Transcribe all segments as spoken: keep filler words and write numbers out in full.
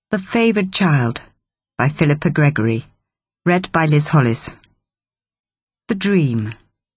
The Favoured Child by Philippa Gregory. Read by Liz Hollis. The Dream.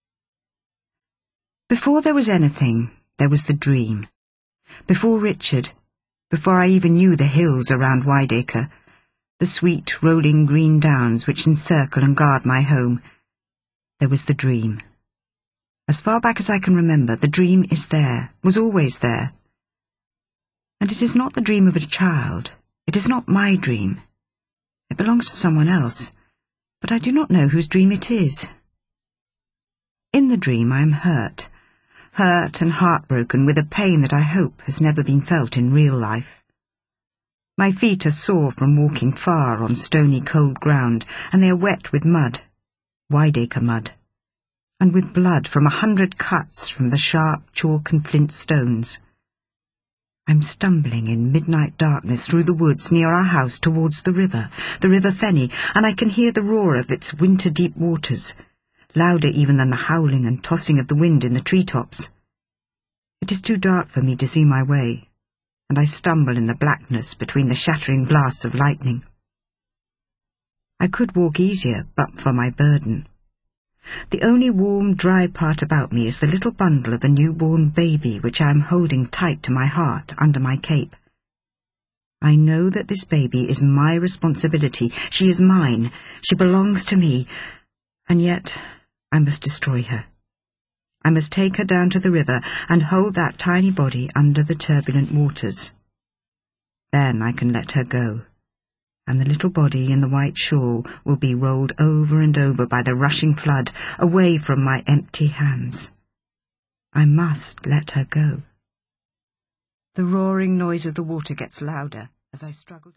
Before there was anything, there was the dream. Before Richard, before I even knew the hills around Wideacre, the sweet rolling green downs which encircle and guard my home, there was the dream. As far back as I can remember, the dream is there, was always there. And it is not the dream of a child. It is not my dream. It belongs to someone else, but I do not know whose dream it is. In the dream I am hurt, hurt and heartbroken with a pain that I hope has never been felt in real life. My feet are sore from walking far on stony cold ground, and they are wet with mud, Wideacre mud, and with blood from a hundred cuts from the sharp chalk and flint stones. I'm stumbling in midnight darkness through the woods near our house towards the river, the River Fenny, and I can hear the roar of its winter-deep waters, louder even than the howling and tossing of the wind in the tree-tops. It is too dark for me to see my way, and I stumble in the blackness between the shattering blasts of lightning. I could walk easier but for my burden. The only warm, dry part about me is the little bundle of a newborn baby which I am holding tight to my heart under my cape. I know that this baby is my responsibility. She is mine. She belongs to me. And yet I must destroy her. I must take her down to the river and hold that tiny body under the turbulent waters. Then I can let her go, and the little body in the white shawl will be rolled over and over by the rushing flood, away from my empty hands. I must let her go. The roaring noise of the water gets louder as I struggle.